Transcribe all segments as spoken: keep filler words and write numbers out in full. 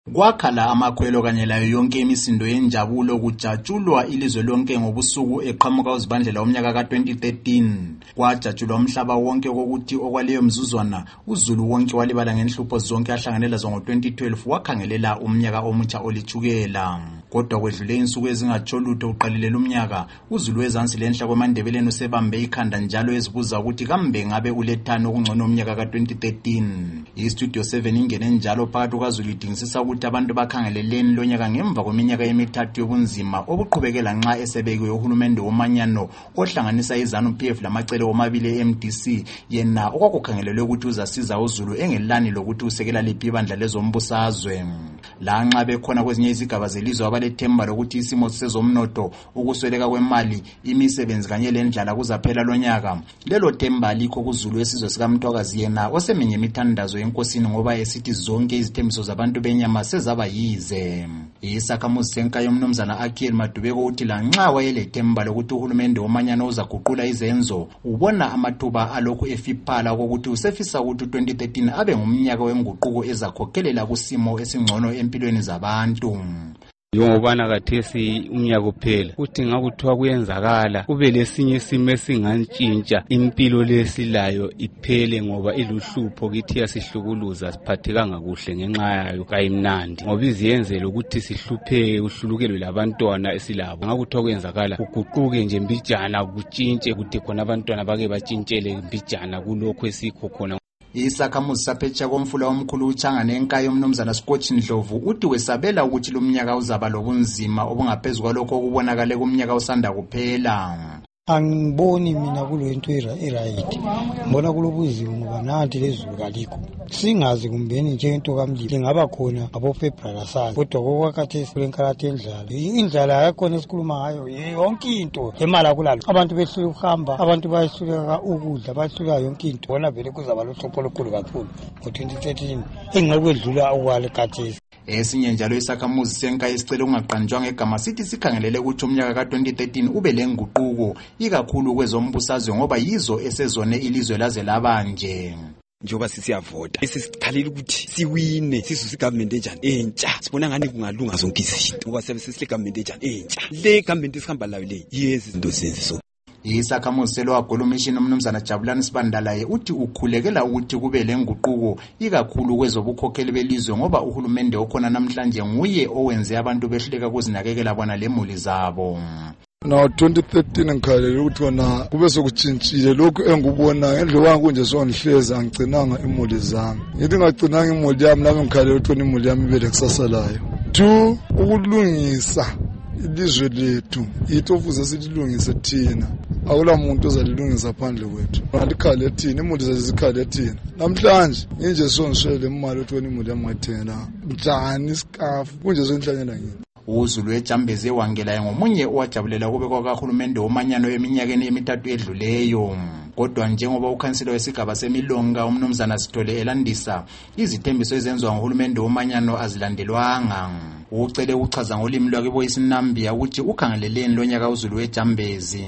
Kwakhala amakhwelo kanye layo yonke imisindo yenjabulo kujatshulwa ilizwe lonke ngobusuku eqhamuka uZibandlela umnyaka ka twenty thirteen. Kwajatshulwa umhlaba wonke kokuthi okwaleyo mzuzwana uZulu wonke walibala ngenhlupho zonke ahlanganela zo ngo twenty twelve wakhangelela umnyaka omutsha olithukela. Kodwa kwedlule insuku ezingatsho lutho uqalile umnyaka uZulu wezansi lenhla kwamandebeleni usebambe ikhanda njalo ezibuza ukuthi kambe ngabe ulethana okungcono umnyaka ka twenty thirteen. iStudio seven ingene njalo phakathi kwaZulu idingisisa ukuthi abantu bakhangeleleni lonyaka ngemva kweminyaka emithathu yobunzima obuqhubekela nxa esebekiwe uhulumende womanyano ohlanganisa iZanu-P F lamacele omabili e-M D C yena okwakukhangelelwe ukuthi uzasiza uZulu engelani lokuthi usekela liphi ibandla lezombusazwe. La nxa bekhona kwezinye izigaba zelizwe abalethemba lokuthi isimo sezomnotho ukusweleka kwemali imisebenzi kanye lendlala kuzaphela lonyaka, lelo themba alikho kuZulu esizwe sikaMtwakazi yena oseminye imithandazo yenkosini ngoba esithi zonke izithembiso zabantu benyama sezaba yize. Isakhamuzi senka yomnumzana Akiel Madubeko uthi la nxa wayelethemba lokuthi uhulumende womanyano uzaguqula izenzo ubona amathuba alokhu efiphala kokuthi usefisa ukuthi twenty thirteen abe ngumnyaka wenguquko ezakhokhelela kusimo esingcono empilweni zabantu. Yongobana kathesi umnyaka uphela uthi ngakuthiwa kuyenzakala kube lesinye isimo esingantshintsha impilo lesilayo iphele ngoba iluhlupho kithi yasihlukuluza siphathekanga kuhle ngenxa yayo kayimnandi ngoba iziyenzele ukuthi sihlupheke uhlulukelwe labantwana esilabo. Ngakuthiwa kuyenzakala kuguquke nje mbijana kutshintshe kuthi khona abantwana bake batshintshele mbijana kulokho esikho khona. Isakhamuzi saphetsha komfula omkhulu uChangane enkayi yomnumzana Scotch Ndlovu uthi wesabela ukuthi lo mnyaka uzaba lobunzima obungaphezulu kwalokho okubonakala kumnyaka osanda kuphela. Angiboni mina kulento eright, ngibona kulobuzima ngoba nathi lezulu kalikho, singazi kumbeni nje into kamlilo ngaba khona abo February sana, kodwa kokwakhathesi kulenkalathe endlala. Indlala yakhona esikhuluma ngayo yonke into imali akulalo, abantu behlule ukuhamba, abantu bayehluleka ukudla, bayehluleka yonke into. Bona vele kuzaba lohlupho olukhulu kakhulu ngo twenty thirteen engakwedlula okwale khathesi. Esinye njalo isakhamuzi senka isicelo ungaqanjwanga egama sithi sikhangelele ukuthi umnyaka ka twenty thirteen ube lenguquko ikakhulu kwezombusazwe ngoba yizo esezone ilizwe laze labanje. Njoba sisiyavota esisichalile ukuthi siwine sisusi government enjani entsha, sibona ngani kungalunga zonke izinto ngoba sesisile government enjani entsha, le government esihamba layo le yezi izinto zenziso. Isakhamuzi selwagolo mission umnumzana Jabulani Sibandalaye uthi ukhulekela ukuthi kube lenguquko ikakhulu kwezobukhokheli belizwe ngoba uhulumende okhona namhlanje nguye owenze abantu behluleka kuzinakekela bona lemuli zabo. Now twenty thirteen ngikhalele ukuthi wona kube sokutshintshile lokho engubona ngendlela kunje songihleza angigcinanga imuli zami. Ngithi ngagcinanga imuli yami nami ngikhalele ukuthi imuli yami ibe lekusasa layo. Two, ukulungisa ilizwe lethu yitho fuze sililungise thina, awula muntu ozalilungisa phandle kwethu. Alikhale thina imuli zazikhale thina. Namhlanje inje songiswele imali ukuthi wena imuli yami ngayithengela njani isikafu kunje sonhlanyela ngini. uZulu eJambezi ewangela ngomunye owajabulela kube kwakahulumende womanyano eminyakeni emithathu edluleyo. Kodwa njengoba ukhansela wesigaba semilonga umnumzana Sithole elandisa izithembiso ezenziwa ngohulumende womanyano azilandelwanga. Ucele uchaza ngolimi lwakhe boyisinambia ukuthi ukhangeleleni lonyaka uZulu eJambezi.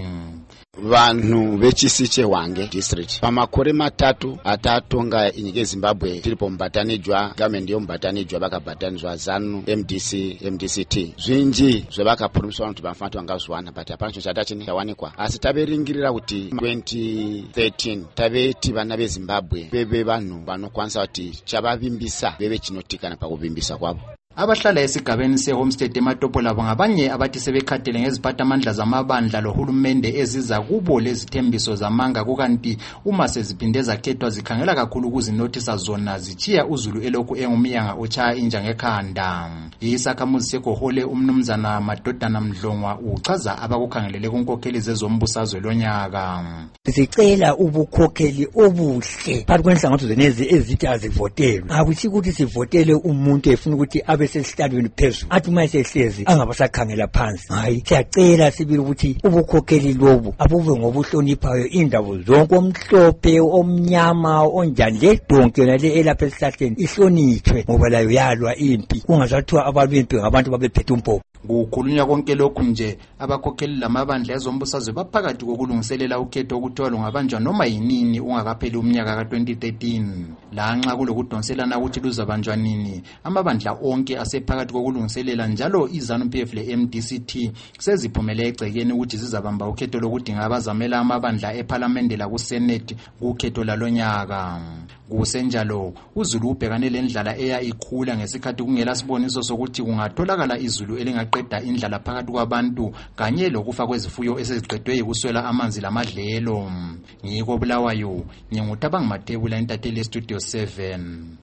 Vanhu vechisiche wange district pamakore matatu atatonga inyika eZimbabwe tiripo mbatanijwa government yombatanijwa vakabatanizwa ZANU M D C M D C T zvinji zvevakapurumiswa kuti vafana vangazwana but hapana chinhu chatachini chawanikwa. Asi taveringirira kuti twenty thirteen taveti vana veZimbabwe veve vanhu vanokwanisa kuti chavavimbisa veve chinotikana pakuvimbisa kwavo. Abahlala esigabeni seHomestead eMatopola ngabanye abathi sebekhathele ngeziphathamandla zamabandla lohulumende eziza kubo lezithembiso zamanga kukanti uma seziphinde zakhethwa zikhangela kakhulu kuzinothisa zona zichiya uZulu elokhu engumyanga ochaya inja ngekhanda. Isakhamuzi seGohole umnumzana Madodana Mdlongwa uchaza abakukhangelele kunkokheli zezombusazwe lonyaka. Sicela ubukhokheli obuhle phakathi kwenhlanganiso zenezi ezithi azivotelwe. Akuthi ukuthi sivotele umuntu efuna ukuthi abe sesihlalweni phezulu athi uma esehlezi angabasakhangela phansi. Hayi, siyacela sibili ukuthi ubukhokheli lobu abube ngobuhloniphayo indawo zonke, omhlophe omnyama onjani le donke nale elapha esihlahleni ihlonitshwe ngoba layo yalwa impi, kungazathiwa abantu bempi ngabantu babephethe umpopo. Kukhulunywa konke lokhu nje abakhokheli lamabandla ezombusazwe baphakathi kokulungiselela ukhetho okuthiwa lungabanjwa noma yinini ungakapheli umnyaka ka twenty thirteen. Lanxa kulokudonselana ukuthi luzabanjwa nini, amabandla onke asephakathi kokulungiselela njalo iZANU-P F le-M D C T seziphumele egcekeni ukuthi zizabamba ukhetho lokudinga abazamela amabandla eParliament lakuSenate kukhetho lalonyaka. Kusenjalo uZulu ubhekane lendlala eya ikhula ngesikhathi kungela siboniso sokuthi kungatholakala izulu elingaqeda indlala phakathi kwabantu kanye lokufa kwezifuyo eseziqedwe yikuswela amanzi lamadlelo. Ngiko Bulawayo, nginguthabanga Mathebula, intatheli Studio seven.